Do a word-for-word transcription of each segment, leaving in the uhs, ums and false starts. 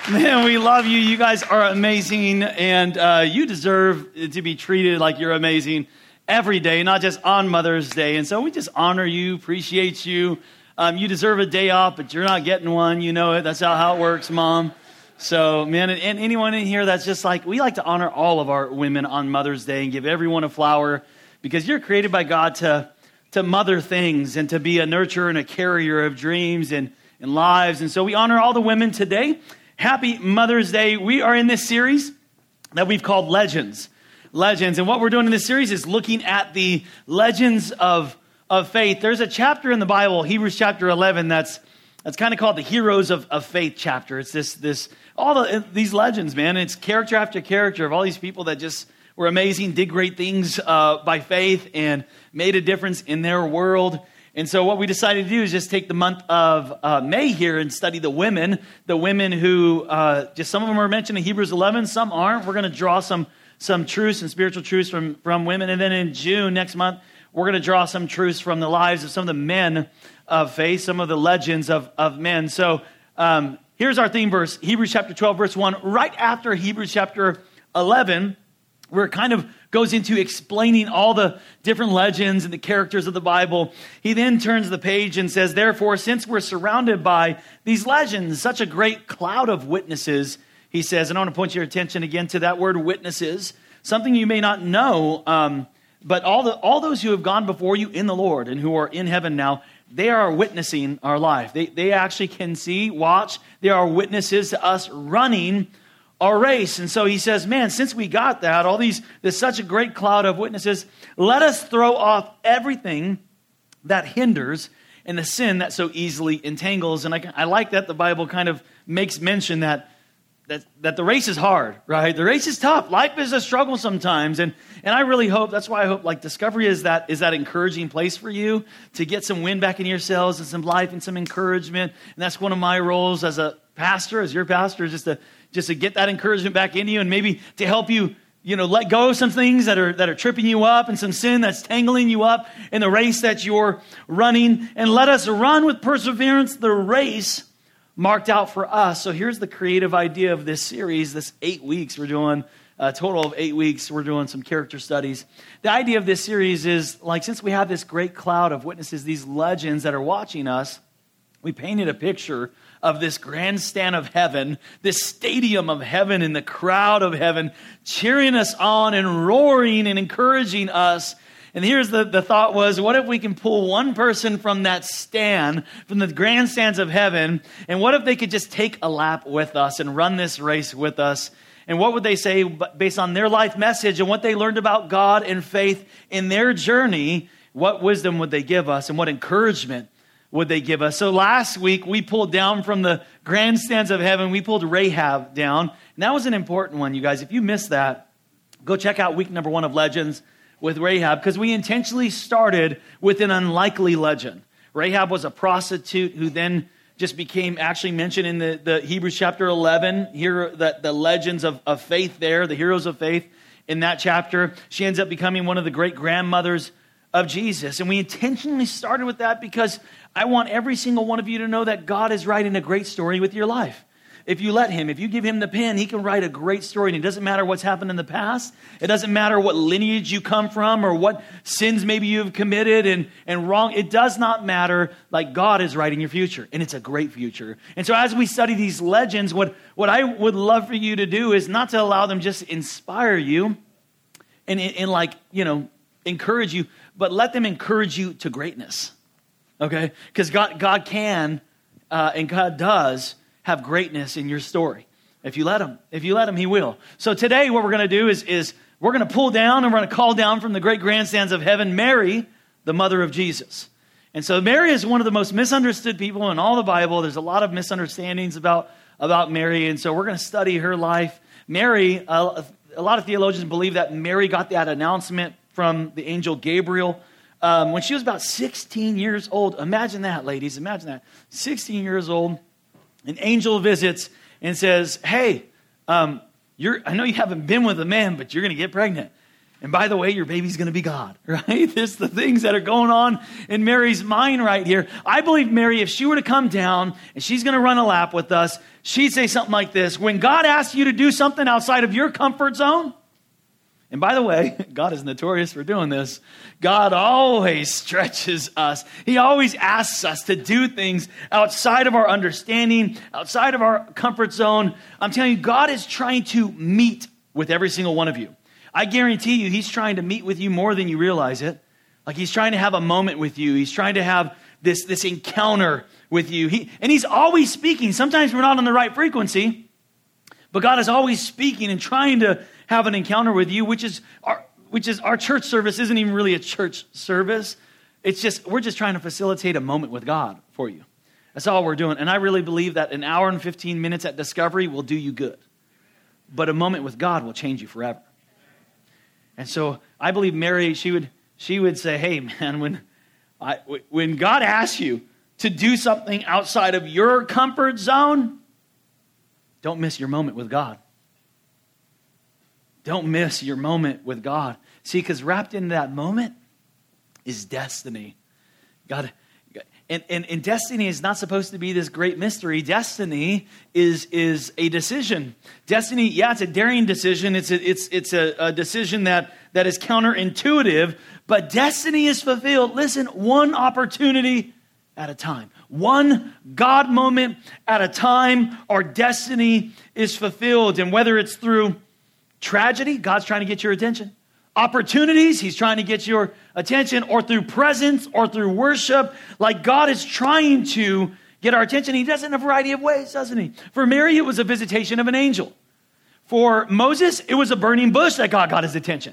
Man, we love you. You guys are amazing, and uh, you deserve to be treated like you're amazing every day, not just on Mother's Day. And so we just honor you, appreciate you. Um, you deserve a day off, but you're not getting one. You know it. That's how, how it works, Mom. So, man, and, and anyone in here that's just like, we like to honor all of our women on Mother's Day and give everyone a flower because you're created by God to, to mother things and to be a nurturer and a carrier of dreams and, and lives. And so we honor all the women today. Happy Mother's Day. We are in this series that we've called Legends. Legends. And what we're doing in this series is looking at the legends of, of faith. There's a chapter in the Bible, Hebrews chapter eleven, that's that's kind of called the Heroes of, of Faith chapter. It's this, this all the, these legends, man. It's character after character of all these people that just were amazing, did great things uh, by faith and made a difference in their world. And so what we decided to do is just take the month of uh, May here and study the women, the women who, uh, just some of them are mentioned in Hebrews eleven, some aren't. We're going to draw some some truths and spiritual truths from, from women. And then in June, next month, we're going to draw some truths from the lives of some of the men of faith, some of the legends of, of men. So um, here's our theme verse, Hebrews chapter twelve, verse one. Right after Hebrews chapter eleven, where it kind of goes into explaining all the different legends and the characters of the Bible. He then turns the page and says, therefore, since we're surrounded by these legends, such a great cloud of witnesses, he says, and I want to point your attention again to that word witnesses, something you may not know, um, but all the all those who have gone before you in the Lord and who are in heaven now, they are witnessing our life. They, they actually can see, watch, they are witnesses to us running our race. And so he says, man, since we got that, all these, there's such a great cloud of witnesses, let us throw off everything that hinders and the sin that so easily entangles. And I, I like that the Bible kind of makes mention that, that that the race is hard, right? The race is tough. Life is a struggle sometimes. And and I really hope, that's why I hope like Discovery is that is that encouraging place for you to get some wind back in yourselves and some life and some encouragement. And that's one of my roles as a pastor, as your pastor, just to just to get that encouragement back into you and maybe to help you, you know, let go of some things that are that are tripping you up and some sin that's tangling you up in the race that you're running. And let us run with perseverance the race marked out for us. So here's the creative idea of this series, this eight weeks we're doing, a total of eight weeks, we're doing some character studies. The idea of this series is, like, since we have this great cloud of witnesses, these legends that are watching us, we painted a picture of this grandstand of heaven, this stadium of heaven and the crowd of heaven cheering us on and roaring and encouraging us. And here's the, the thought was, what if we can pull one person from that stand, from the grandstands of heaven, and what if they could just take a lap with us and run this race with us? And what would they say based on their life message and what they learned about God and faith in their journey? What wisdom would they give us and what encouragement would they give us? So last week we pulled down from the grandstands of heaven, we pulled Rahab down. And that was an important one, you guys. If you missed that, go check out week number one of Legends with Rahab, because we intentionally started with an unlikely legend. Rahab was a prostitute who then just became actually mentioned in the, the Hebrews chapter eleven, here the, the legends of, of faith there, the heroes of faith in that chapter. She ends up becoming one of the great grandmothers of Jesus. And we intentionally started with that because I want every single one of you to know that God is writing a great story with your life. If you let him, if you give him the pen, he can write a great story. And it doesn't matter what's happened in the past. It doesn't matter what lineage you come from or what sins maybe you've committed and, and wrong. It does not matter. Like, God is writing your future, and it's a great future. And so as we study these legends, what, what I would love for you to do is not to allow them just to inspire you and, and, and like, you know, encourage you, but let them encourage you to greatness. Okay? Because God, God can uh, and God does have greatness in your story. If you let him, if you let him, he will. So today what we're going to do is, is we're going to pull down and we're going to call down from the great grandstands of heaven, Mary, the mother of Jesus. And so Mary is one of the most misunderstood people in all the Bible. There's a lot of misunderstandings about, about Mary. And so we're going to study her life. Mary, uh, a lot of theologians believe that Mary got that announcement from the angel Gabriel um, when she was about sixteen years old. Imagine that, ladies. Imagine that. sixteen years old. An angel visits and says, hey, um, you're, I know you haven't been with a man, but you're going to get pregnant. And by the way, your baby's going to be God, right? This the things that are going on in Mary's mind right here. I believe Mary, if she were to come down and she's going to run a lap with us, she'd say something like this. When God asks you to do something outside of your comfort zone, and by the way, God is notorious for doing this. God always stretches us. He always asks us to do things outside of our understanding, outside of our comfort zone. I'm telling you, God is trying to meet with every single one of you. I guarantee you, he's trying to meet with you more than you realize it. Like he's trying to have a moment with you. He's trying to have this, this encounter with you. He, and he's always speaking. Sometimes we're not on the right frequency, but God is always speaking and trying to have an encounter with you, which is our, which is our church service isn't even really a church service. It's just, we're just trying to facilitate a moment with God for you. That's all we're doing. And I really believe that an hour and fifteen minutes at Discovery will do you good. But a moment with God will change you forever. And so I believe Mary, she would she would say, hey, man, when I, when God asks you to do something outside of your comfort zone, don't miss your moment with God. Don't miss your moment with God. See, because wrapped in that moment is destiny. God, and, and, and destiny is not supposed to be this great mystery. Destiny is, is a decision. Destiny, yeah, it's a daring decision. It's a, it's, it's a, a decision that, that is counterintuitive. But destiny is fulfilled, listen, one opportunity at a time. One God moment at a time, our destiny is fulfilled. And whether it's through tragedy, God's trying to get your attention. Opportunities, he's trying to get your attention, or through presence, or through worship. Like God is trying to get our attention. He does it in a variety of ways, doesn't he? For Mary, it was a visitation of an angel. For Moses, it was a burning bush that God got his attention.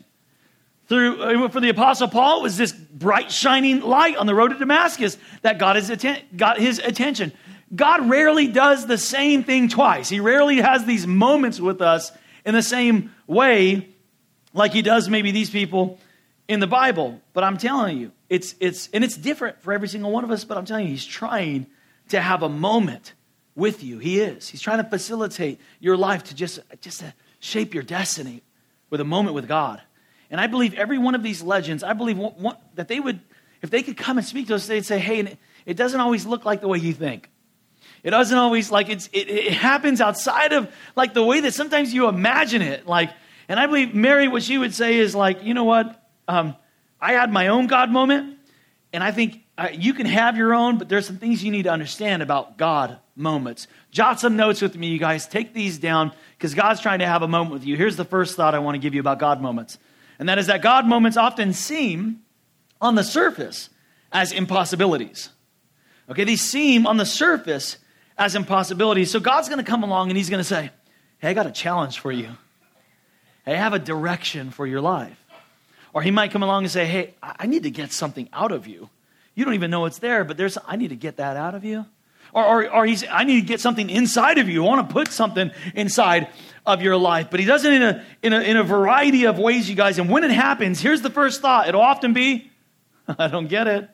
Through, for the Apostle Paul, it was this bright shining light on the road to Damascus that got his, atten- got his attention. God rarely does the same thing twice. He rarely has these moments with us in the same way like he does maybe these people in the Bible. But I'm telling you, it's it's and it's different for every single one of us, but I'm telling you, he's trying to have a moment with you. He is. He's trying to facilitate your life to just, just to shape your destiny with a moment with God. And I believe every one of these legends, I believe one, one, that they would, if they could come and speak to us, they'd say, hey, it doesn't always look like the way you think. It doesn't always, like, it's it, it happens outside of, like, the way that sometimes you imagine it. Like, and I believe Mary, what she would say is like, you know what? Um, I had my own God moment, and I think uh, you can have your own, but there's some things you need to understand about God moments. Jot some notes with me, you guys. Take these down, because God's trying to have a moment with you. Here's the first thought I want to give you about God moments, and that is that God moments often seem on the surface as impossibilities. Okay, these seem on the surface as impossibilities. So God's going to come along, and he's going to say, hey, I got a challenge for you. Hey, I have a direction for your life. Or he might come along and say, hey, I need to get something out of you. You don't even know it's there, but there's, I need to get that out of you. Or, or, or he's, I need to get something inside of you. I want to put something inside of your life. But he does it in a, in a, in a variety of ways, you guys. And when it happens, here's the first thought. It'll often be, I don't get it.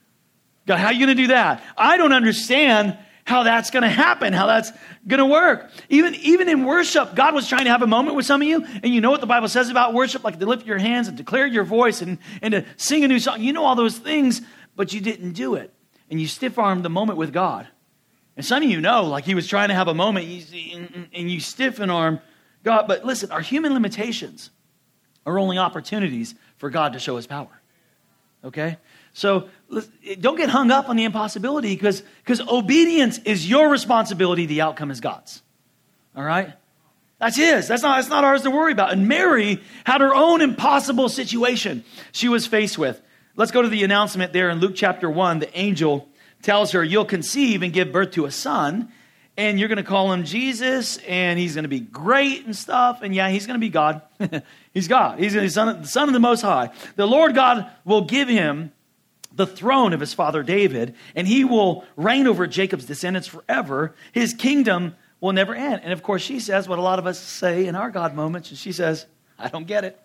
God, how are you going to do that? I don't understand how that's going to happen, how that's going to work. Even, even in worship, God was trying to have a moment with some of you. And you know what the Bible says about worship, like to lift your hands and declare your voice and, and to sing a new song. You know all those things, but you didn't do it. And you stiff-armed the moment with God. And some of you know, like he was trying to have a moment and you stiff-arm God. But listen, our human limitations are only opportunities for God to show his power. Okay? So don't get hung up on the impossibility, because because obedience is your responsibility. The outcome is God's. All right? That's his. That's not, that's not ours to worry about. And Mary had her own impossible situation she was faced with. Let's go to the announcement there in Luke chapter one. The angel tells her, you'll conceive and give birth to a son, and you're going to call him Jesus, and he's going to be great and stuff. And yeah, he's going to be God. He's God. He's the son, of, the son of the Most High. The Lord God will give him the throne of his father David, and he will reign over Jacob's descendants forever. His kingdom will never end. And of course, she says what a lot of us say in our God moments, and she says, I don't get it.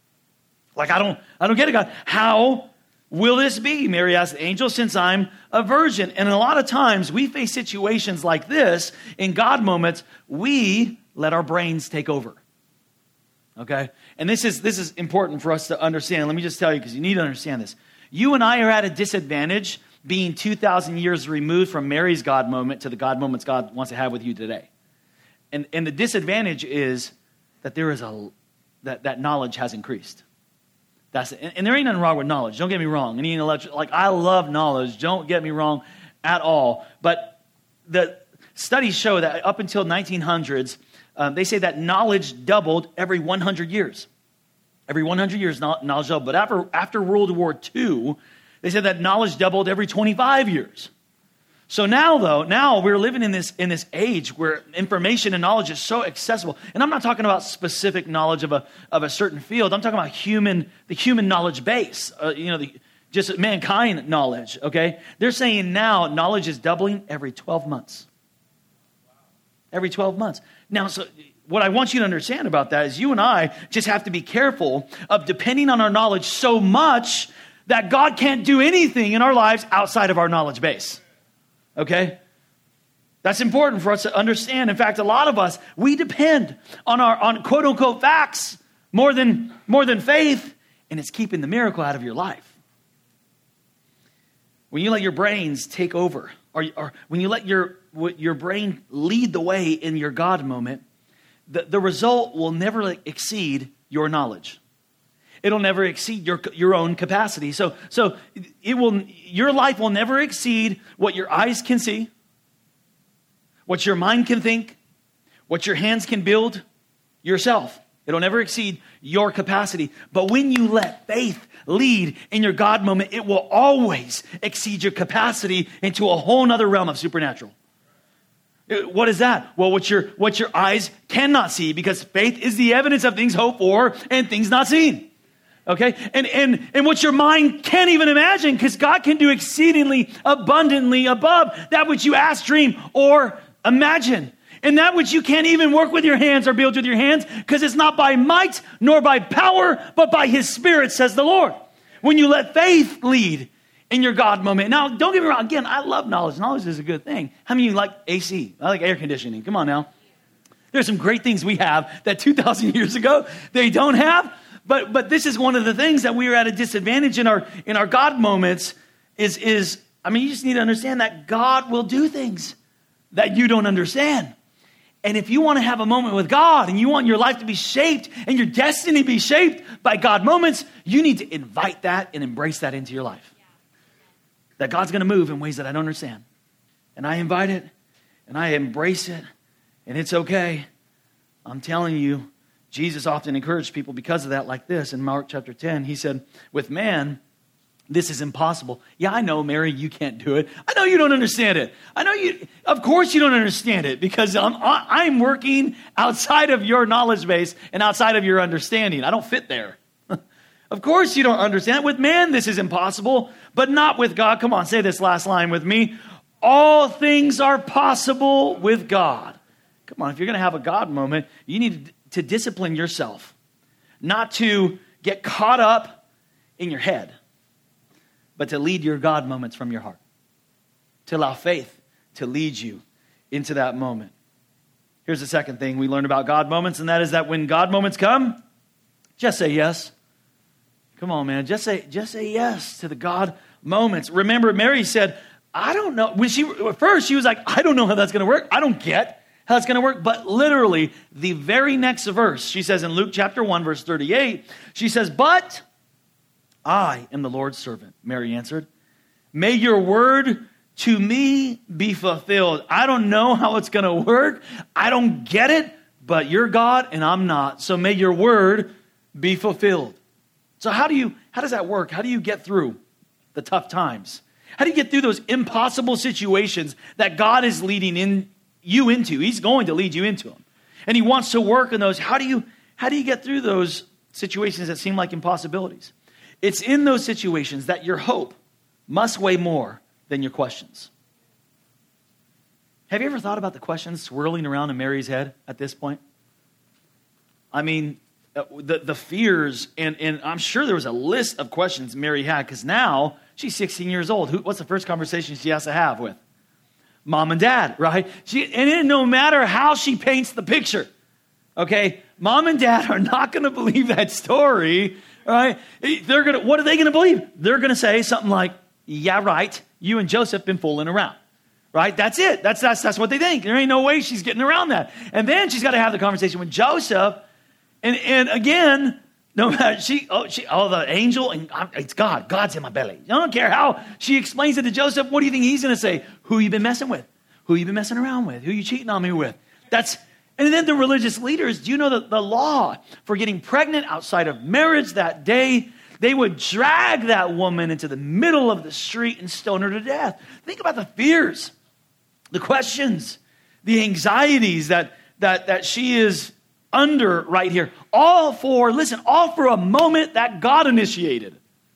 Like, I don't, I don't get it, God. How will this be? Mary asked the angel, since I'm a virgin. And a lot of times we face situations like this in God moments, we let our brains take over. okay? And this is this is important for us to understand. Let me just tell you, because you need to understand this. You and I are at a disadvantage being two thousand years removed from Mary's God moment to the God moments God wants to have with you today. And and the disadvantage is that there is a that, that knowledge has increased. That's and, and there ain't nothing wrong with knowledge. Don't get me wrong. Any intellectual, like I love knowledge. Don't get me wrong at all. But the studies show that up until nineteen hundreds, um, they say that knowledge doubled every one hundred years. Every one hundred years, knowledge doubled. But after after World War Two, they said that knowledge doubled every twenty-five years. So now, though, now we're living in this in this age where information and knowledge is so accessible. And I'm not talking about specific knowledge of a of a certain field. I'm talking about human the human knowledge base. Uh, you know, the, just mankind knowledge. Okay, they're saying now knowledge is doubling every twelve months. Every twelve months. Now, so what I want you to understand about that is you and I just have to be careful of depending on our knowledge so much that God can't do anything in our lives outside of our knowledge base. Okay? That's important for us to understand. In fact, a lot of us, we depend on our on quote unquote facts more than more than faith, and it's keeping the miracle out of your life. When you let your brains take over, or, or when you let your your brain lead the way in your God moment, the, the result will never exceed your knowledge. It'll never exceed your your own capacity. So so it will your life will never exceed what your eyes can see, what your mind can think, what your hands can build yourself. It'll never exceed your capacity. But when you let faith lead in your God moment, it will always exceed your capacity into a whole nother realm of supernatural. What is that? Well, what your what your eyes cannot see, because faith is the evidence of things hoped for and things not seen. Okay? And and and what your mind can't even imagine, because God can do exceedingly abundantly above that which you ask, dream, or imagine. And that which you can't even work with your hands or build with your hands, because it's not by might nor by power, but by his Spirit, says the Lord. When you let faith lead in your God moment. Now, don't get me wrong. Again, I love knowledge. Knowledge is a good thing. How many of you like A C? I like air conditioning. Come on now. There's some great things we have that two thousand years ago they don't have. But but this is one of the things that we are at a disadvantage in our in our God moments is, is I mean, you just need to understand that God will do things that you don't understand. And if you want to have a moment with God and you want your life to be shaped and your destiny to be shaped by God moments, you need to invite that and embrace that into your life. That God's going to move in ways that I don't understand. And I invite it and I embrace it, and it's okay. I'm telling you, Jesus often encouraged people because of that like this. In Mark chapter ten, he said, with man, this is impossible. Yeah, I know, Mary, you can't do it. I know you don't understand it. I know you, of course you don't understand it, because I'm, I'm working outside of your knowledge base and outside of your understanding. I don't fit there. Of course you don't understand it. With man, this is impossible, but not with God. Come on, say this last line with me. All things are possible with God. Come on, if you're going to have a God moment, you need to discipline yourself, not to get caught up in your head, but to lead your God moments from your heart, to allow faith to lead you into that moment. Here's the second thing we learned about God moments, and that is that when God moments come, just say yes. Come on, man. Just say, just say yes to the God moments. Remember, Mary said, I don't know. When she, at first, she was like, I don't know how that's going to work. I don't get how it's going to work. But literally, the very next verse, she says in Luke chapter one, verse thirty-eight, she says, but I am the Lord's servant, Mary answered. May your word to me be fulfilled. I don't know how it's going to work. I don't get it, but you're God and I'm not. So may your word be fulfilled. So how do you, how does that work? How do you get through the tough times? How do you get through those impossible situations that God is leading in you into? He's going to lead you into them. And he wants to work in those. How do you, how do you get through those situations that seem like impossibilities? It's in those situations that your hope must weigh more than your questions. Have you ever thought about the questions swirling around in Mary's head at this point? I mean, the, the fears, and, and I'm sure there was a list of questions Mary had, because now she's sixteen years old. Who, what's the first conversation she has to have with? Mom and dad, right? She, and it, no matter how she paints the picture, Okay, mom and dad are not going to believe that story, right? They're going to, what are they going to believe? They're going to say something like, yeah, right, you and Joseph been fooling around, right? That's it. That's, that's, that's what they think. There ain't no way she's getting around that. And then she's got to have the conversation with Joseph. And, and again, no matter, she, oh, she, oh, the angel, and it's God. God's in my belly. I don't care how she explains it to Joseph. What do you think he's going to say? Who you been messing with? Who you been messing around with? Who you cheating on me with? That's, and then the religious leaders, do you know that the law for getting pregnant outside of marriage that day, they would drag that woman into the middle of the street and stone her to death. Think about the fears, the questions, the anxieties that, that, that she is under right here. All for, listen, all for a moment that God initiated.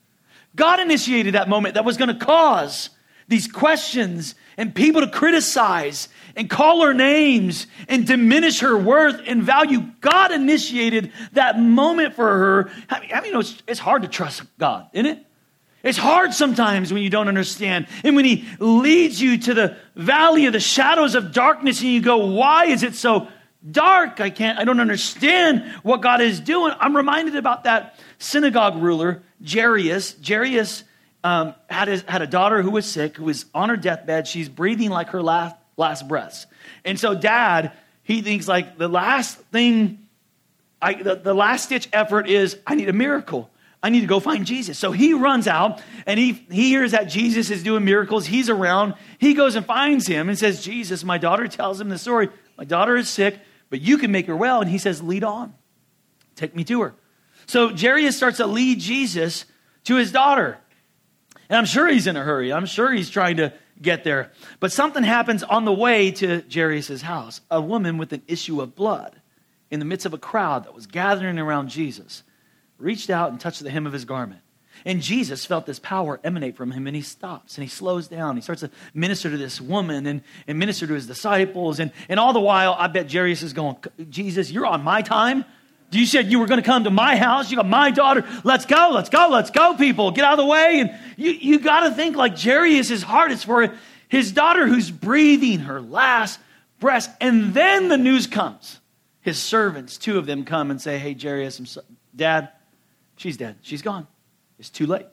God initiated that moment that was going to cause these questions and people to criticize and call her names and diminish her worth and value. God initiated that moment for her. I mean, I mean, you know, it's, it's hard to trust God, isn't it? It's hard sometimes when you don't understand. And when he leads you to the valley of the shadows of darkness and you go, why is it so dark? I can't, I don't understand what God is doing. I'm reminded about that synagogue ruler, Jairus. Jairus um, had, his, had a daughter who was sick, who was on her deathbed. She's breathing like her last, last breaths. And so dad, he thinks like the last thing, I, the, the last ditch effort is, I need a miracle. I need to go find Jesus. So he runs out and he, he hears that Jesus is doing miracles. He's around. He goes and finds him and says, Jesus, my daughter, tells him the story. My daughter is sick, but you can make her well. And he says, lead on. Take me to her. So Jairus starts to lead Jesus to his daughter. And I'm sure he's in a hurry. I'm sure he's trying to get there. But something happens on the way to Jairus' house. A woman with an issue of blood in the midst of a crowd that was gathering around Jesus reached out and touched the hem of his garment. And Jesus felt this power emanate from him, and he stops and he slows down. He starts to minister to this woman and, and minister to his disciples. And, and all the while, I bet Jairus is going, Jesus, you're on my time? You said you were going to come to my house. You got my daughter. Let's go, let's go, let's go, people. Get out of the way. And you, you got to think like Jairus' heart is for his daughter who's breathing her last breath. And then the news comes. His servants, two of them come and say, hey, Jairus, I'm so, Dad, she's dead. She's gone. It's too late.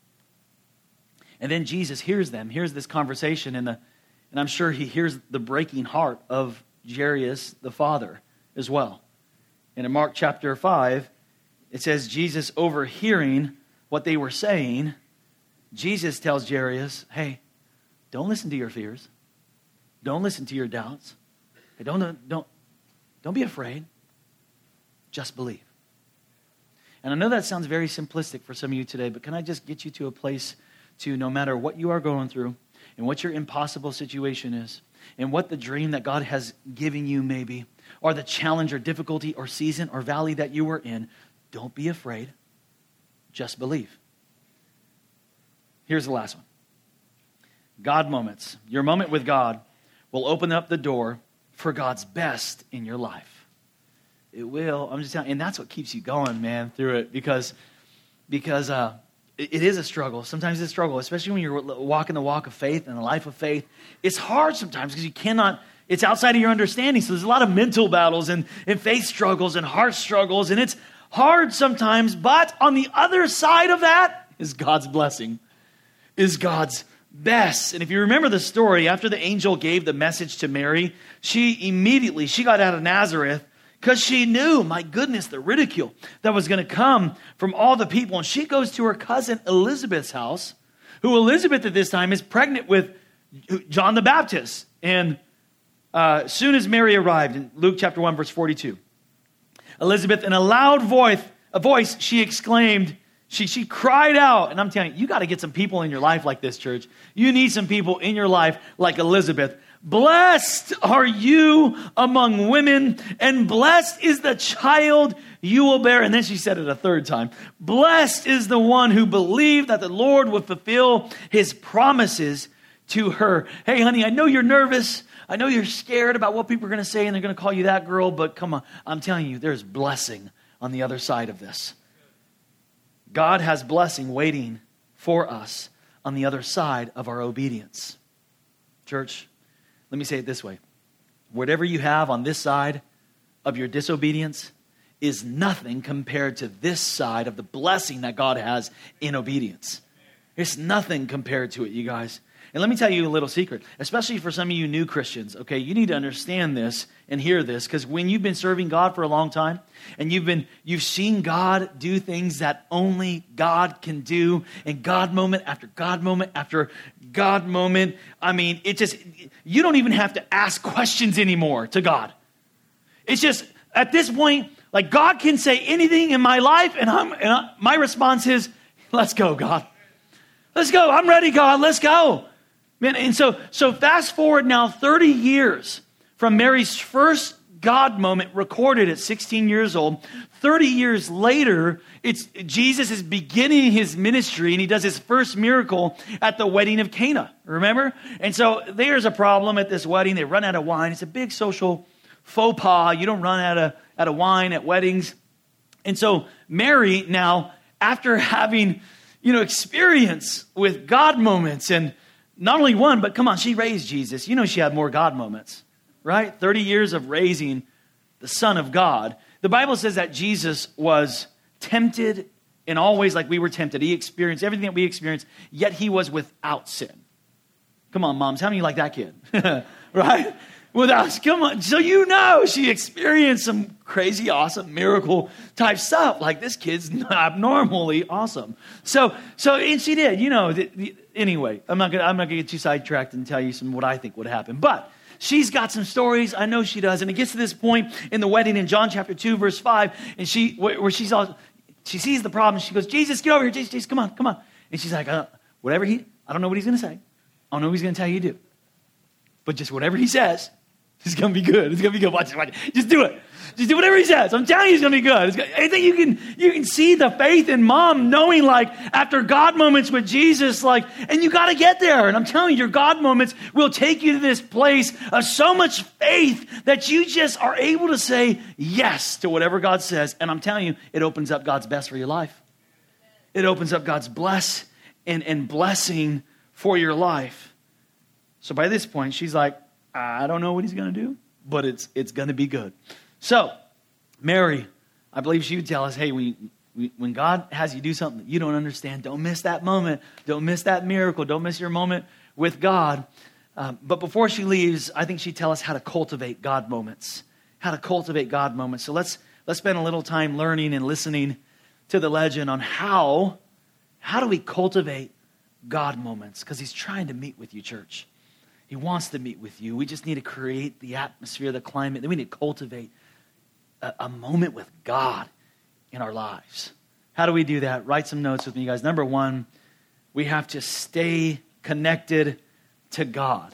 And then Jesus hears them, hears this conversation, and, the, and I'm sure he hears the breaking heart of Jairus, the father, as well. And in Mark chapter five, it says, Jesus overhearing what they were saying, Jesus tells Jairus, hey, don't listen to your fears. Don't listen to your doubts. Hey, don't, don't, don't be afraid. Just believe. And I know that sounds very simplistic for some of you today, but can I just get you to a place to, no matter what you are going through and what your impossible situation is and what the dream that God has given you maybe, or the challenge or difficulty or season or valley that you were in, don't be afraid. Just believe. Here's the last one. God moments. Your moment with God will open up the door for God's best in your life. It will. I'm just telling you, and that's what keeps you going, man, through it, because because uh, it, it is a struggle. Sometimes it's a struggle, especially when you're walking the walk of faith and the life of faith. It's hard sometimes because you cannot, it's outside of your understanding. So there's a lot of mental battles and, and faith struggles and heart struggles, and it's hard sometimes, but on the other side of that is God's blessing, is God's best. And if you remember the story, after the angel gave the message to Mary, she immediately, she got out of Nazareth, because she knew, my goodness, the ridicule that was going to come from all the people. And she goes to her cousin Elizabeth's house, who Elizabeth at this time is pregnant with John the Baptist. And uh, as soon as Mary arrived, in Luke chapter one, verse forty-two, Elizabeth, in a loud voice, a voice, she exclaimed, she, she cried out. And I'm telling you, you got to get some people in your life like this, church. You need some people in your life like Elizabeth. Blessed are you among women, and blessed is the child you will bear. And then she said it a third time. Blessed is the one who believed that the Lord would fulfill his promises to her. Hey, honey, I know you're nervous. I know you're scared about what people are going to say, and they're going to call you that girl. But come on, I'm telling you, there's blessing on the other side of this. God has blessing waiting for us on the other side of our obedience. Church, let me say it this way. Whatever you have on this side of your disobedience is nothing compared to this side of the blessing that God has in obedience. It's nothing compared to it, you guys. And let me tell you a little secret, especially for some of you new Christians, okay? You need to understand this and hear this, because when you've been serving God for a long time and you've been you've seen God do things that only God can do, and God moment after God moment after God moment, I mean, it just, you don't even have to ask questions anymore to God. It's just, at this point, like, God can say anything in my life, and, I'm, and I, my response is, let's go, God. Let's go. I'm ready, God. Let's go. Man, and so, so fast forward now thirty years from Mary's first God moment recorded at sixteen years old. thirty years later, it's Jesus is beginning his ministry, and he does his first miracle at the wedding of Cana. Remember? And so there's a problem at this wedding. They run out of wine. It's a big social faux pas. You don't run out of, out of wine at weddings. And so Mary now, after having, you know, experience with God moments, and not only one, but come on, she raised Jesus. You know, she had more God moments, right? thirty years of raising the Son of God. The Bible says that Jesus was tempted in all ways like we were tempted. He experienced everything that we experienced, yet he was without sin. Come on, moms, how many like that kid? Right? Without, come on. So you know she experienced some crazy, awesome, miracle type stuff. Like, this kid's abnormally awesome. So, so, and she did, you know, the, the, anyway, I'm not gonna, I'm not gonna get too sidetracked and tell you some what I think would happen. But she's got some stories. I know she does. And it gets to this point in the wedding in John chapter two, verse five, and she, where she's all, she sees the problem. She goes, Jesus, get over here. Jesus, Jesus, come on, come on. And she's like, uh, whatever he, I don't know what he's going to say. I don't know what he's going to tell you to do. But just whatever he says, it's going to be good. It's going to be good. Watch it, watch it. Just do it. Just do whatever he says. I'm telling you, it's going to be good. It's gonna, I think you can you can see the faith in mom knowing, like, after God moments with Jesus, like, and you got to get there. And I'm telling you, your God moments will take you to this place of so much faith that you just are able to say yes to whatever God says. And I'm telling you, it opens up God's best for your life. It opens up God's bless and, and blessing for your life. So by this point, she's like, I don't know what he's going to do, but it's it's going to be good. So, Mary, I believe she would tell us, hey, we, we, when God has you do something that you don't understand, don't miss that moment. Don't miss that miracle. Don't miss your moment with God. Um, but before she leaves, I think she'd tell us how to cultivate God moments. How to cultivate God moments. So let's let's spend a little time learning and listening to the legend on how, how do we cultivate God moments? Because he's trying to meet with you, church. He wants to meet with you. We just need to create the atmosphere, the climate. Then we need to cultivate a, a moment with God in our lives. How do we do that? Write some notes with me, guys. Number one, we have to stay connected to God.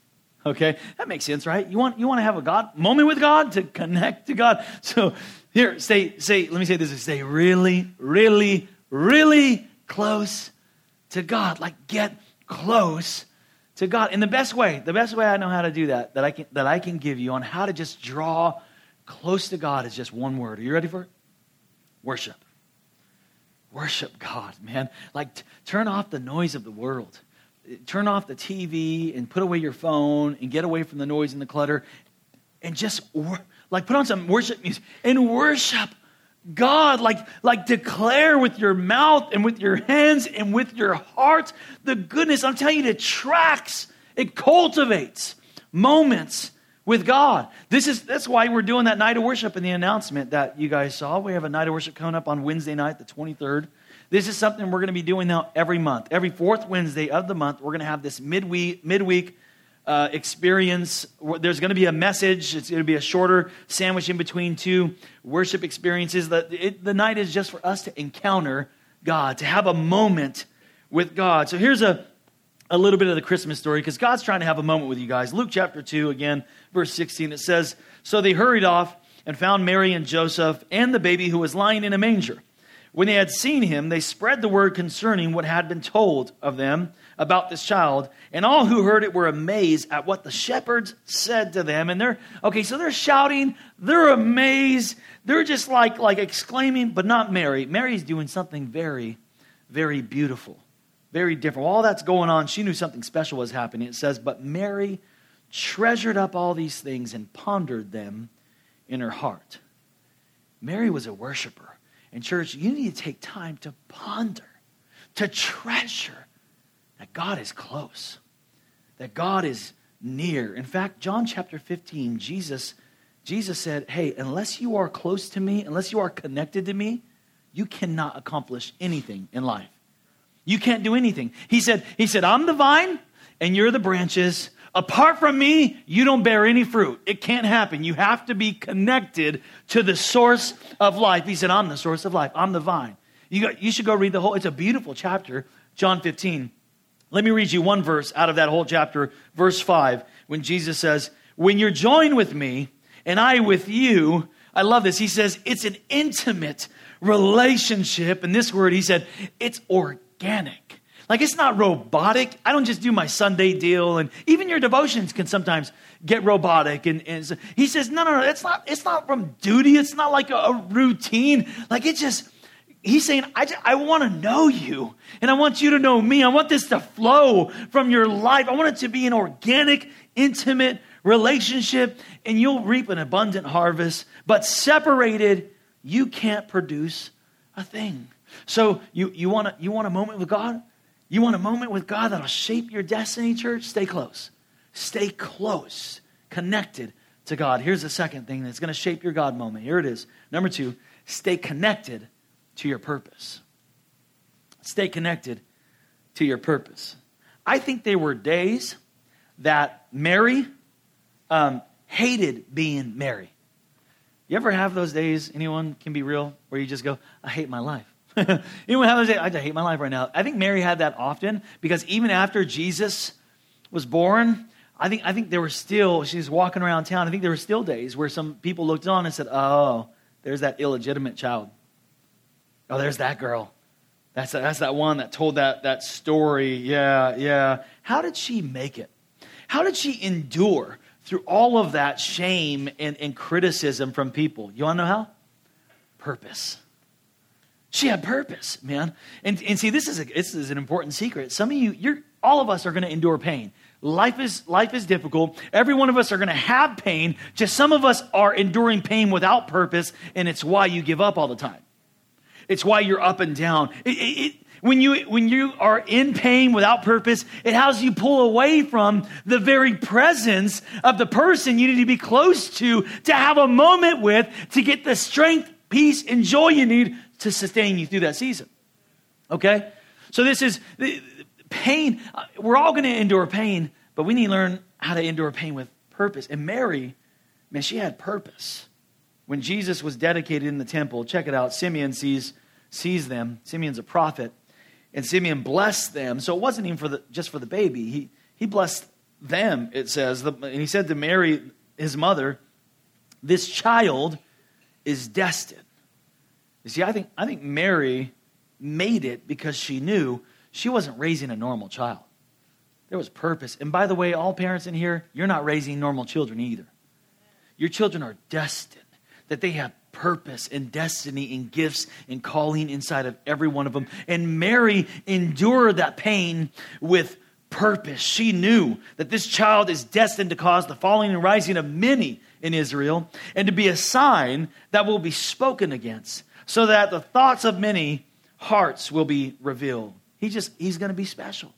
Okay? That makes sense, right? You want you want to have a God moment with God, to connect to God. So here, say, say, let me say this. Stay really, really, really close to God. Like, get close to God. In the best way, the best way I know how to do that, that I can that I can give you on how to just draw close to God is just one word. Are you ready for it? Worship. Worship God, man. Like, t- turn off the noise of the world. Turn off the T V and put away your phone and get away from the noise and the clutter, and just wor- like put on some worship music and worship God, like, like declare with your mouth and with your hands and with your heart the goodness. I'm telling you, it attracts, it cultivates moments with God. This is that's why we're doing that night of worship in the announcement that you guys saw. We have a night of worship coming up on Wednesday night, the twenty-third. This is something we're going to be doing now every month. Every fourth Wednesday of the month, we're going to have this midweek midweek Uh, experience. There's going to be a message. It's going to be a shorter sandwich in between two worship experiences. The, it, the night is just for us to encounter God, to have a moment with God. So here's a, a little bit of the Christmas story, because God's trying to have a moment with you guys. Luke chapter two, again, verse sixteen, it says, so they hurried off and found Mary and Joseph and the baby who was lying in a manger. When they had seen him, they spread the word concerning what had been told of them about this child. And all who heard it were amazed at what the shepherds said to them. And they're, okay, so they're shouting. They're amazed. They're just like, like exclaiming, but not Mary. Mary's doing something very, very beautiful, very different. While all that's going on, she knew something special was happening. It says, but Mary treasured up all these things and pondered them in her heart. Mary was a worshiper. And church, you need to take time to ponder, to treasure that God is close, that God is near. In fact, John chapter fifteen, Jesus, Jesus said, hey, unless you are close to me, unless you are connected to me, you cannot accomplish anything in life. You can't do anything. He said, he said, I'm the vine and you're the branches. Apart from me, you don't bear any fruit. It can't happen. You have to be connected to the source of life. He said, I'm the source of life. I'm the vine. You, got, you should go read the whole, it's a beautiful chapter, John fifteen. Let me read you one verse out of that whole chapter, verse five, when Jesus says, when you're joined with me and I with you, I love this. He says, it's an intimate relationship. And this word, he said, it's organic. Like, it's not robotic. I don't just do my Sunday deal. And even your devotions can sometimes get robotic. And, and so he says, no, no, no, it's not, it's not from duty. It's not like a, a routine. Like, it just, he's saying, I, just, I want to know you. And I want you to know me. I want this to flow from your life. I want it to be an organic, intimate relationship. And you'll reap an abundant harvest. But separated, you can't produce a thing. So you, you, want, a, you want a moment with God? You want a moment with God that'll shape your destiny, church? Stay close. Stay close, connected to God. Here's the second thing that's going to shape your God moment. Here it is. Number two, stay connected to your purpose. Stay connected to your purpose. I think there were days that Mary um, hated being Mary. You ever have those days, anyone can be real, where you just go, I hate my life? Anyone have those days? I hate my life right now. I think Mary had that often because even after Jesus was born, I think I think there were still, she's walking around town, I think there were still days where some people looked on and said, oh, there's that illegitimate child. Oh, there's that girl. That's, that's that one that told that, that story. Yeah, yeah. How did she make it? How did she endure through all of that shame and, and criticism from people? You want to know how? Purpose. She had purpose, man. And, and see, this is, a, this is an important secret. Some of you, you're, all of us are going to endure pain. Life is, life is difficult. Every one of us are going to have pain. Just some of us are enduring pain without purpose, and it's why you give up all the time. It's why you're up and down. It, it, it, when you, when you are in pain without purpose, it has you pull away from the very presence of the person you need to be close to, to have a moment with, to get the strength, peace, and joy you need to sustain you through that season. Okay? So this is the, pain. We're all going to endure pain, but we need to learn how to endure pain with purpose. And Mary, man, she had purpose. When Jesus was dedicated in the temple, check it out, Simeon sees, sees them. Simeon's a prophet. And Simeon blessed them. So it wasn't even for the, just for the baby. He, he blessed them, it says. The, and he said to Mary, his mother, this child is destined. You see, I think I think Mary made it because she knew she wasn't raising a normal child. There was purpose. And by the way, all parents in here, you're not raising normal children either. Your children are destined, that they have purpose and destiny and gifts and calling inside of every one of them. And Mary endured that pain with purpose. She knew that this child is destined to cause the falling and rising of many in Israel and to be a sign that will be spoken against, so that the thoughts of many hearts will be revealed. He just, he's going to be special.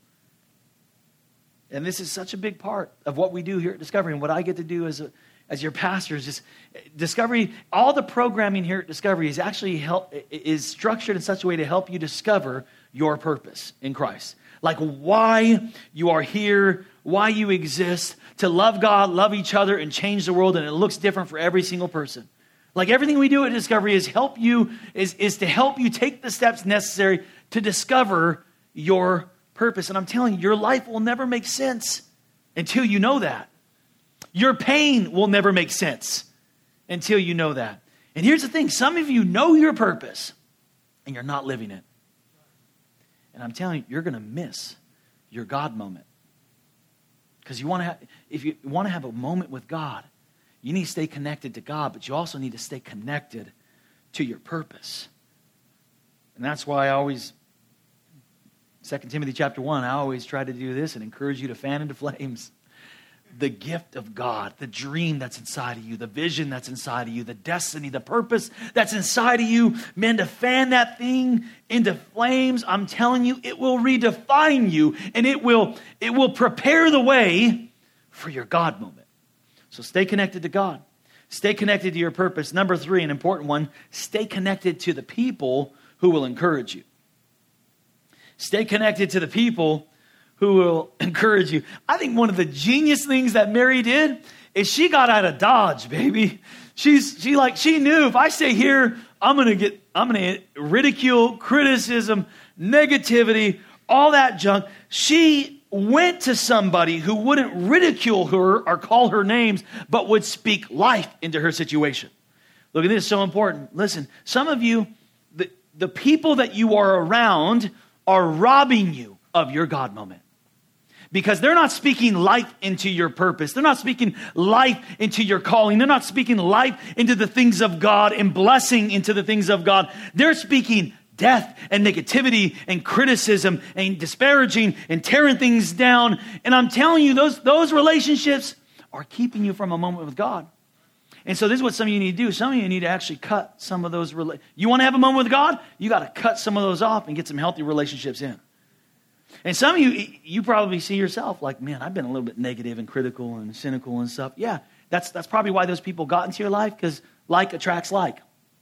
And this is such a big part of what we do here at Discovery. And what I get to do as a, as your pastor is just, Discovery, all the programming here at Discovery is actually help, is structured in such a way to help you discover your purpose in Christ. Like why you are here, why you exist, to love God, love each other, and change the world. And it looks different for every single person. Like everything we do at Discovery is help you, is, is to help you take the steps necessary to discover your purpose. And I'm telling you, your life will never make sense until you know that. Your pain will never make sense until you know that. And here's the thing, some of you know your purpose and you're not living it. And I'm telling you, you're going to miss your God moment. Because you want to have, if you want to have a moment with God, you need to stay connected to God, but you also need to stay connected to your purpose. And that's why I always, Second Timothy chapter one, I always try to do this and encourage you to fan into flames. the gift of God, the dream that's inside of you, the vision that's inside of you, the destiny, the purpose that's inside of you, man, to fan that thing into flames, I'm telling you, it will redefine you and it will, it will prepare the way for your God moment. So stay connected to God. Stay connected to your purpose. Number three, an important one, stay connected to the people who will encourage you. Stay connected to the people who will encourage you. I think one of the genius things that Mary did is she got out of Dodge, baby. She's she like she knew if I stay here, I'm gonna get I'm gonna get ridicule, criticism, negativity, all that junk. She went to somebody who wouldn't ridicule her or call her names, but would speak life into her situation. Look at this, so important. Listen, some of you, the, the people that you are around are robbing you of your God moment. Because they're not speaking life into your purpose. They're not speaking life into your calling. They're not speaking life into the things of God and blessing into the things of God. They're speaking death and negativity and criticism and disparaging and tearing things down. And I'm telling you, those, those relationships are keeping you from a moment with God. And so this is what some of you need to do. Some of you need to actually cut some of those. Rela- you want to have a moment with God? You got to cut some of those off and get some healthy relationships in. And some of you, you probably see yourself like, man, I've been a little bit negative and critical and cynical and stuff. Yeah, that's that's probably why those people got into your life, because like attracts like.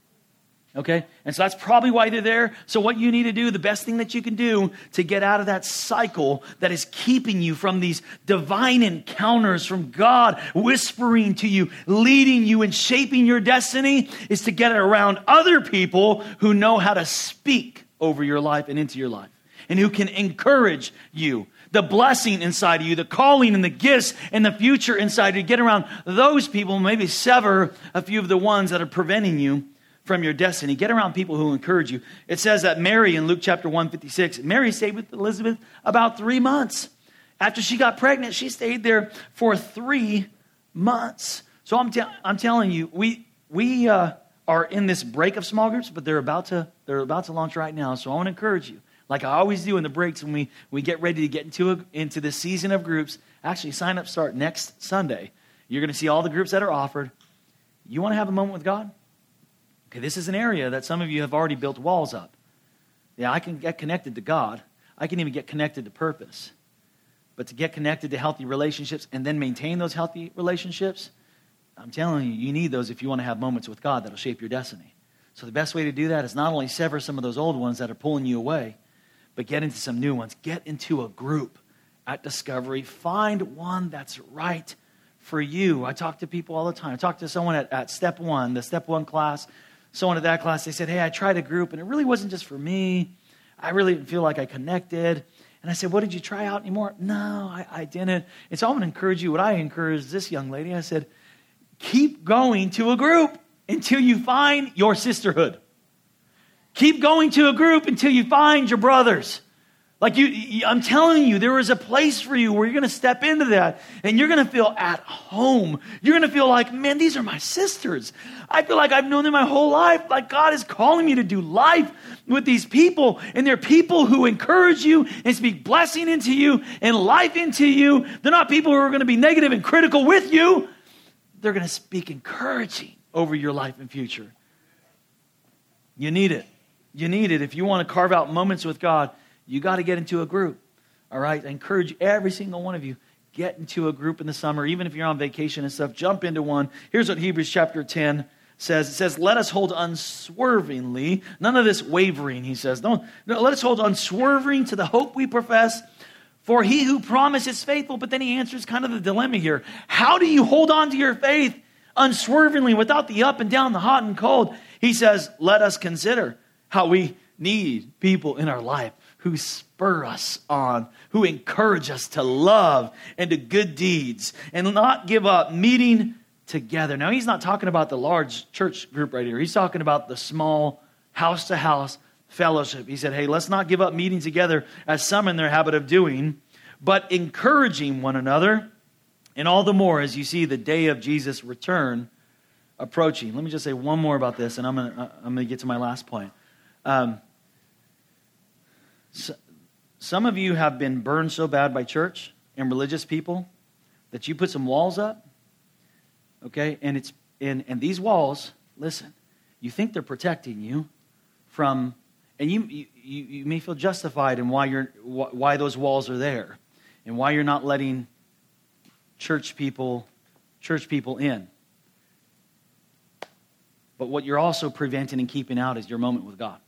Okay? And so that's probably why they're there. So what you need to do, the best thing that you can do to get out of that cycle that is keeping you from these divine encounters from God whispering to you, leading you and shaping your destiny, is to get around other people who know how to speak over your life and into your life, and who can encourage you. The blessing inside of you, the calling and the gifts and the future inside of you. Get around those people, maybe sever a few of the ones that are preventing you from your destiny. Get around people who encourage you. It says that Mary in Luke chapter one fifty-six, Mary stayed with Elizabeth about three months. After she got pregnant, she stayed there for three months. So I'm, te- I'm telling you, we we uh, are in this break of small groups, but they're about to they're about to launch right now. So I want to encourage you, like I always do in the breaks when we, we get ready to get into a, into this season of groups. Actually, sign-ups start next Sunday. You're going to see all the groups that are offered. You want to have a moment with God? Okay, this is an area that some of you have already built walls up. Yeah, I can get connected to God. I can even get connected to purpose. But to get connected to healthy relationships and then maintain those healthy relationships, I'm telling you, you need those if you want to have moments with God that'll shape your destiny. So the best way to do that is not only sever some of those old ones that are pulling you away, but get into some new ones. Get into a group at Discovery. Find one that's right for you. I talk to people all the time. I talked to someone at, at Step One, the Step One class. Someone at that class, they said, hey, I tried a group, and it really wasn't just for me. I really didn't feel like I connected. And I said, what, did you try out anymore? No, I, I didn't. And so I'm going to encourage you. What I encouraged this young lady, I said, keep going to a group until you find your sisterhood. Keep going to a group until you find your brothers. Like you, you, I'm telling you, there is a place for you where you're going to step into that and you're going to feel at home. You're going to feel like, man, these are my sisters. I feel like I've known them my whole life. Like God is calling me to do life with these people. And they're people who encourage you and speak blessing into you and life into you. They're not people who are going to be negative and critical with you. They're going to speak encouraging over your life and future. You need it. You need it. If you want to carve out moments with God, you got to get into a group, all right? I encourage every single one of you, get into a group in the summer. Even if you're on vacation and stuff, jump into one. Here's what Hebrews chapter ten says. It says, let us hold unswervingly, none of this wavering, he says. No, no, let us hold unswerving to the hope we profess, for he who promised is faithful. But then he answers kind of the dilemma here. How do you hold on to your faith unswervingly without the up and down, the hot and cold? He says, let us consider how we need people in our life who spur us on, who encourage us to love and to good deeds, and not give up meeting together. Now, he's not talking about the large church group right here. He's talking about the small house-to-house fellowship. He said, hey, let's not give up meeting together as some in their habit of doing, but encouraging one another, and all the more as you see the day of Jesus' return approaching. Let me just say one more about this, and I'm going to I'm going to get to my last point. Um, So, some of you have been burned so bad by church and religious people that you put some walls up, okay? And it's and, and these walls, listen, you think they're protecting you from, and you you, you may feel justified in why you're why those walls are there, and why you're not letting church people church people in. But what you're also preventing and keeping out is your moment with God.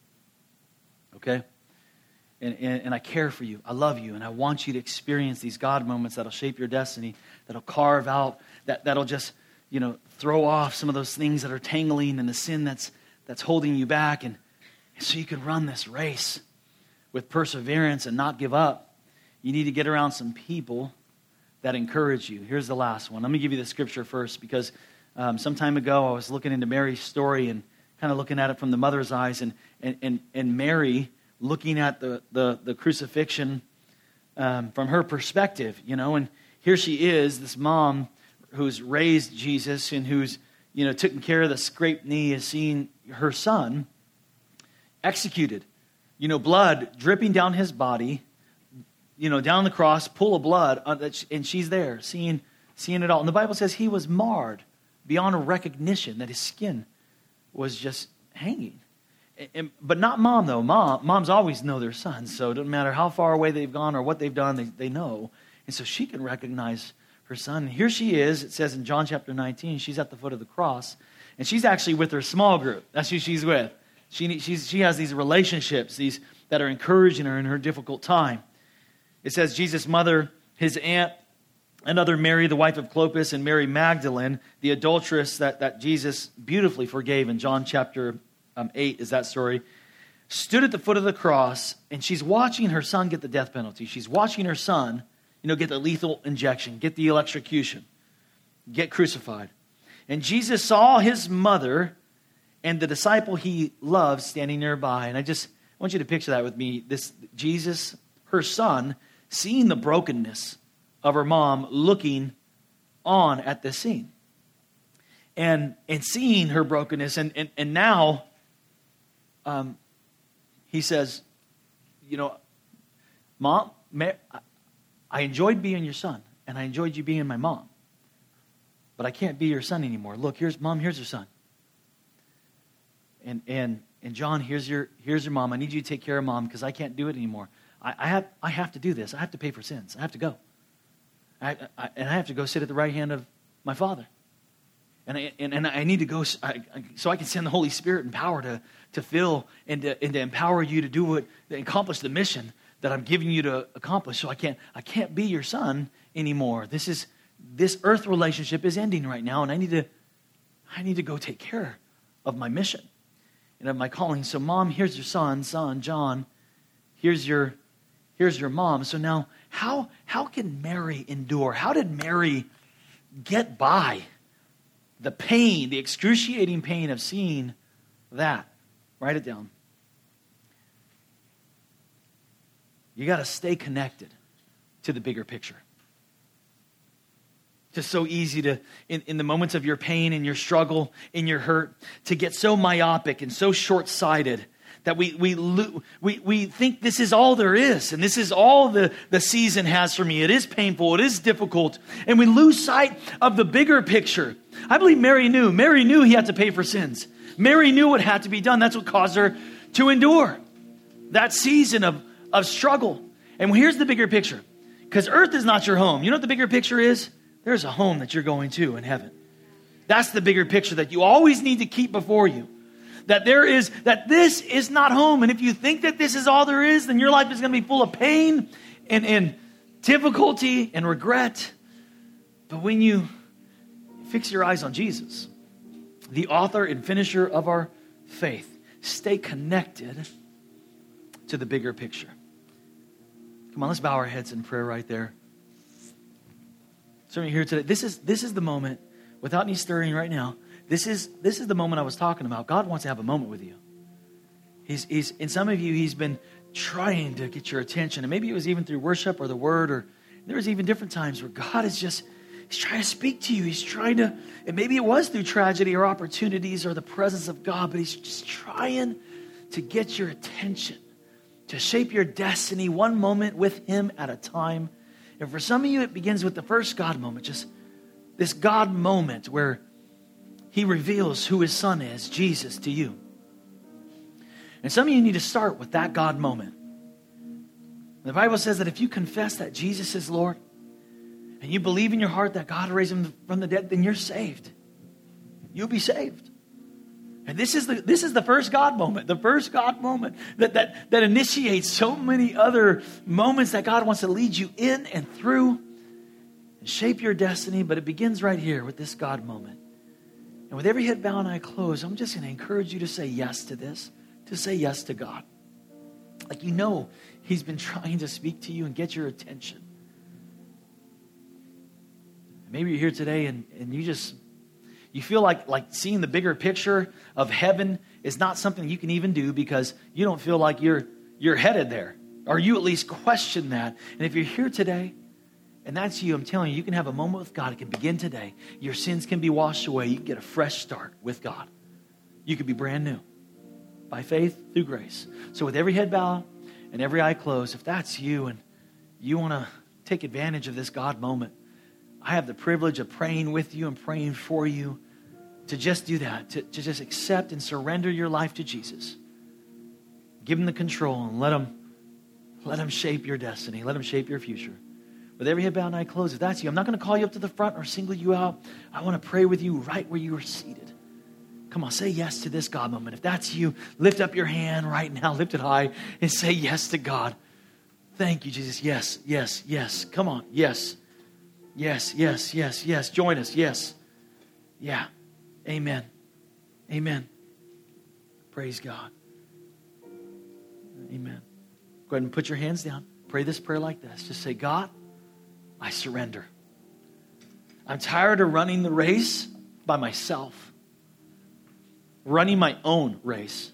Okay? And, and, and I care for you. I love you. And I want you to experience these God moments that'll shape your destiny, that'll carve out, that, that'll just, you know, throw off some of those things that are tangling and the sin that's that's holding you back. And, and so you can run this race with perseverance and not give up. You need to get around some people that encourage you. Here's the last one. Let me give you the scripture first, because um, some time ago I was looking into Mary's story and kind of looking at it from the mother's eyes, and and and, and Mary looking at the the, the crucifixion um, from her perspective, you know. And here she is, this mom who's raised Jesus and who's, you know, taken care of the scraped knee, is seeing her son executed, you know, blood dripping down his body, you know, down the cross, pool of blood, and she's there seeing seeing it all. And the Bible says he was marred beyond recognition, that his skin was just hanging. And, but not mom, though. Mom, moms always know their sons, so it doesn't matter how far away they've gone or what they've done, they, they know. And so she can recognize her son. And here she is, it says in John chapter nineteen, she's at the foot of the cross, and she's actually with her small group. That's who she's with. She, she's, she has these relationships, these that are encouraging her in her difficult time. It says Jesus' mother, his aunt, another Mary, the wife of Clopas, and Mary Magdalene, the adulteress that, that Jesus beautifully forgave in John chapter um, eight, is that story, stood at the foot of the cross, and she's watching her son get the death penalty. She's watching her son, you know, get the lethal injection, get the electrocution, get crucified. And Jesus saw his mother and the disciple he loved standing nearby. And I just want you to picture that with me. This Jesus, her son, seeing the brokenness of her mom, looking on at this scene. And and seeing her brokenness. And, and, and now um, he says, you know, Mom, I enjoyed being your son. And I enjoyed you being my mom. But I can't be your son anymore. Look, here's Mom, here's your son. And and and John, here's your here's your mom. I need you to take care of Mom because I can't do it anymore. I, I have I have to do this. I have to pay for sins. I have to go. I, I, and I have to go sit at the right hand of my Father. And I, and, and I need to go I, I, so I can send the Holy Spirit and power to, to fill and to, and to empower you to do what, to accomplish the mission that I'm giving you to accomplish. So I can't I can't be your son anymore. This is this earth relationship is ending right now, and I need to I need to go take care of my mission and of my calling. So Mom, here's your son, son, John. Here's your here's your mom. So now How how can Mary endure? How did Mary get by the pain, the excruciating pain of seeing that? Write it down. You got to stay connected to the bigger picture. It's so easy to, in, in the moments of your pain and your struggle, in your hurt, to get so myopic and so short-sighted that we we we we think this is all there is, and this is all the, the season has for me. It is painful, it is difficult, and we lose sight of the bigger picture. I believe Mary knew. Mary knew he had to pay for sins. Mary knew what had to be done. That's what caused her to endure that season of, of struggle. And here's the bigger picture. Because earth is not your home. You know what the bigger picture is? There's a home that you're going to in heaven. That's the bigger picture that you always need to keep before you. That there is, that this is not home. And if you think that this is all there is, then your life is going to be full of pain and, and difficulty and regret. But when you fix your eyes on Jesus, the author and finisher of our faith, stay connected to the bigger picture. Come on, let's bow our heads in prayer right there. So here today, this is this is the moment, without any stirring right now, this is this is the moment I was talking about. God wants to have a moment with you. He's he's in some of you, he's been trying to get your attention. And maybe it was even through worship or the word, or there was even different times where God is just, he's trying to speak to you. He's trying to, and maybe it was through tragedy or opportunities or the presence of God, but he's just trying to get your attention, to shape your destiny one moment with him at a time. And for some of you, it begins with the first God moment, just this God moment where he reveals who his son is, Jesus, to you. And some of you need to start with that God moment. The Bible says that if you confess that Jesus is Lord, and you believe in your heart that God raised him from the dead, then you're saved. You'll be saved. And this is the this is the first God moment, the first God moment that, that, that initiates so many other moments that God wants to lead you in and through and shape your destiny. But it begins right here with this God moment. And with every head bowed and eye closed, I'm just going to encourage you to say yes to this, to say yes to God. Like you know he's been trying to speak to you and get your attention. Maybe you're here today and, and you just... You feel like, like seeing the bigger picture of heaven is not something you can even do because you don't feel like you're you're headed there. Or you at least question that. And if you're here today, and that's you, I'm telling you, you can have a moment with God. It can begin today. Your sins can be washed away. You can get a fresh start with God. You could be brand new by faith through grace. So with every head bowed and every eye closed, if that's you and you want to take advantage of this God moment, I have the privilege of praying with you and praying for you to just do that, to, to just accept and surrender your life to Jesus. Give him the control and let him, let him shape your destiny. Let him shape your future. With every head bowed and eye closed, if that's you, I'm not going to call you up to the front or single you out. I want to pray with you right where you are seated. Come on, say yes to this God moment. If that's you, lift up your hand right now, lift it high, and say yes to God. Thank you, Jesus. Yes, yes, yes. Come on, yes. Yes, yes, yes, yes. Join us. Yes. Yeah. Amen. Amen. Praise God. Amen. Go ahead and put your hands down. Pray this prayer like this. Just say, God, I surrender. I'm tired of running the race by myself. Running my own race.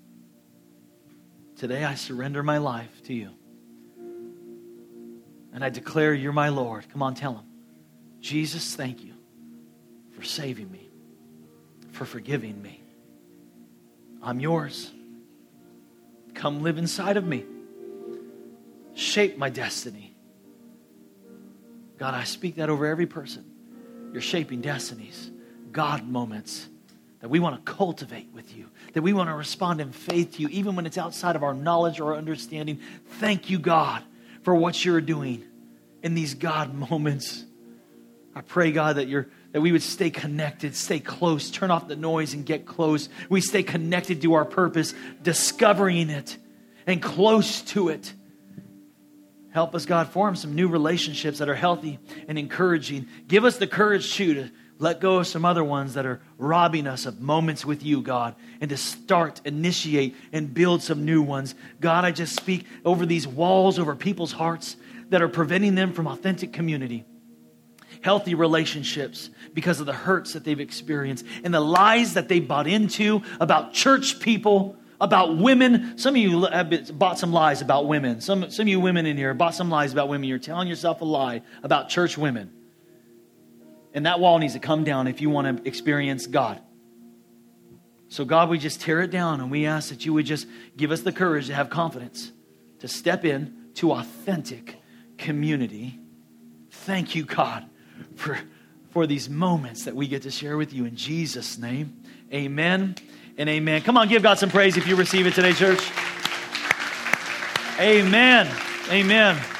Today I surrender my life to you. And I declare you're my Lord. Come on, tell him. Jesus, thank you for saving me, for forgiving me. I'm yours. Come live inside of me. Shape my destiny. God, I speak that over every person. You're shaping destinies, God moments that we want to cultivate with you, that we want to respond in faith to you, even when it's outside of our knowledge or our understanding. Thank you, God, for what you're doing in these God moments. I pray, God, that you're that we would stay connected, stay close, turn off the noise and get close. We stay connected to our purpose, discovering it and close to it. Help us, God, form some new relationships that are healthy and encouraging. Give us the courage, too, to let go of some other ones that are robbing us of moments with you, God, and to start, initiate, and build some new ones. God, I just speak over these walls, over people's hearts that are preventing them from authentic community, healthy relationships because of the hurts that they've experienced and the lies that they bought into about church people, about women. Some of you have bought some lies about women. Some, some of you women in here bought some lies about women. You're telling yourself a lie about church women. And that wall needs to come down if you want to experience God. So God, we just tear it down and we ask that you would just give us the courage to have confidence, to step in to authentic community. Thank you, God, for, for these moments that we get to share with you in Jesus' name. Amen and amen. Come on, give God some praise if you receive it today, church. Amen. Amen.